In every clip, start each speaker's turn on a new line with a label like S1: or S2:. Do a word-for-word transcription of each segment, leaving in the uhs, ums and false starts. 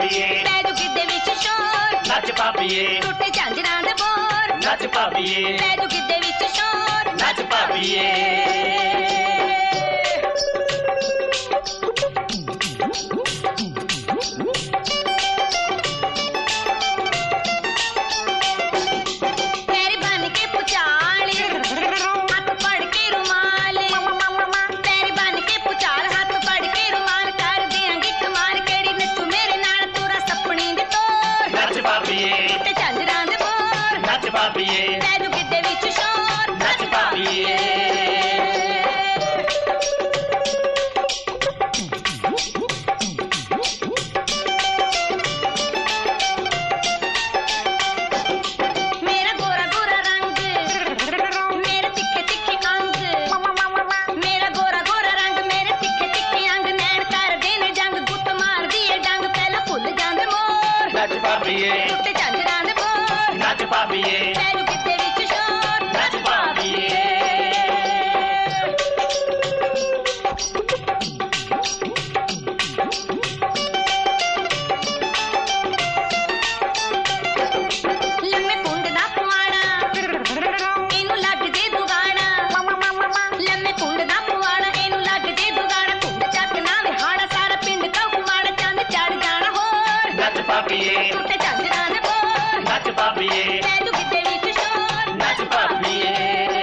S1: ਭਾਬੀਏ
S2: ਪੈ ਜੂ ਗਿੱਧੇ ਵਿੱਚ ਸ਼ੋਰ
S1: ਨੱਚ ਭਾਬੀਏ
S2: ਟੁੱਟੇ ਝਾਂਜਰਾਂ ਦੇ ਬੋਰ
S1: ਨੱਚ ਭਾਬੀਏ
S2: ਪੈ ਜੂ ਗਿੱਧੇ ਵਿੱਚ ਸ਼ੋਰ
S1: ਨੱਚ ਭਾਬੀਏ
S2: ਪੈਰ ਬਨ ਕੇ ਪੁਚਾਲ ਹੱਥ ਫੜ ਕੇ ਰੁਮਾਲ ਪੈਰ ਬਨ ਕੇ ਪੁਚਾਲ ਹੱਥ ਫੜ ਕੇ ਰੁਮਾਲ ਕਰ ਦਿਆਂਗੀ ਕਮਾਲ ਕਿਹੜੀ ਨੱਚੂ ਮੇਰੇ ਨਾਲ ਤੂਰਾ ਸੱਪਣੀ ਦੇ ਤੋਰ
S1: ਨੱਚ ਭਾਬੀਏ
S2: ਟੁੱਟੇ ਝਾਂਜਰਾਂ ਦੇ ਬੋਰ
S1: ਨੱਚ ਭਾਬੀਏ
S2: ਪੈ ਜੂ ਗਿੱਧੇ ਵਿੱਚ ਸ਼ੋਰ
S1: ਨੱਚ ਭਾਬੀਏ
S2: ਮੇਰਾ ਗੋਰਾ ਗੋਰਾ ਰੰਗ ਮੇਰੇ ਤਿੱਖੇ ਤਿੱਖੇ ਅੰਗ ਮੇਰਾ ਗੋਰਾ ਗੋਰਾ ਰੰਗ ਮੇਰੇ ਤਿੱਖੇ ਤਿੱਖੇ ਅੰਗ ਨੈਣ ਕਰਦੇ ਨੇ ਜੰਗ ਗੁੱਤ ਮਾਰਦੀ ਏ ਡੰਗ ਪਹਿਲਾਂ ਭੁੱਲ ਜਾਂਦੇ ਮੋਰ
S1: ਨੱਚ ਭਾਬੀਏ
S2: ਟੁੱਟੇ ਝਾਂਜਰਾਂ ਦੇ ਬੋਰ
S1: ਨੱਚ ਭਾਬੀਏ
S2: ਪੈ ਜੂ ਗਿੱਧੇ ਵਿੱਚ ਸ਼ੋਰ
S1: ਨੱਚ ਭਾਬੀਏ
S2: ਲੰਮੇ ਕੁੰਡ ਦਾ ਪੁਆੜਾ ਇਹਨੂੰ ਲੱਗ ਜੇ ਦੁਗਾਣਾ ਲੰਮੇ ਕੁੰਡ ਦਾ ਪੁਆੜਾ ਇਹਨੂੰ ਲੱਗ ਜੇ ਦੁਗਾਣਾ ਕੁੰਡ ਚੱਕ ਨਾ ਵਿਹਾੜਾ ਸਾਰਾ ਪਿੰਡ ਕਹੂ ਮਾੜਾ ਚੰਦ ਚੜ ਜਾਣਾ ਹੋਰ
S1: ਨੱਚ ਭਾਬੀਏ
S2: ਟੁੱਟੇ ਝਾਂਜਰਾਂ ਦੇ ਬੋਰ
S1: ਨੱਚ ਭਾਬੀਏ
S2: ਪੈ ਜੂ ਗਿੱਧੇ ਵਿੱਚ ਸ਼ੋਰ
S1: ਨੱਚ ਭਾਬੀਏ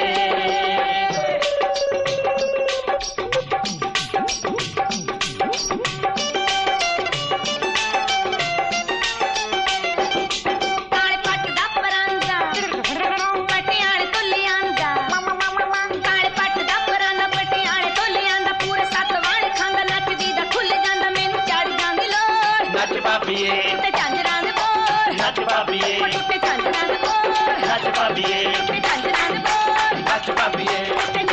S2: ਕਾਲੇ ਪੱਟ ਦਾ ਪਰਾਂਦਾ ਪਟਿਆਲੇ ਤੋਂ ਲਿਆਂਦਾ ਕਾਲੇ ਪੱਟ ਦਾ ਪਰਾਂਦਾ ਪਟਿਆਲੇ ਤੋਂ ਲਿਆਂਦਾ ਪੂਰੇ ਸੱਤ ਵਾਲੇ ਖਾਂਦਾ ਨੱਚਦੀ ਦਾ ਖੁੱਲ ਜਾਂਦਾ ਮੈਨੂੰ ਚੜ ਜਾਂਦੀ ਲੋੜ
S1: ਨੱਚ ਭਾਬੀਏ
S2: ਟੁੱਟੇ ਝਾਂਜਰਾਂ ਦੇ ਬੋਰ
S1: ਨੱਚ ਭਾਬੀਏ
S2: ਟੁੱਟੇ ਝਾਂਜਰਾਂ ਦੇ ਬੋਰ
S1: ਨੱਚ ਭਾਬੀਏ
S2: ਟੁੱਟੇ ਝਾਂਜਰਾਂ ਦੇ ਬੋਰ
S1: ਨੱਚ ਭਾਬੀਏ
S2: ਟੁੱਟੇ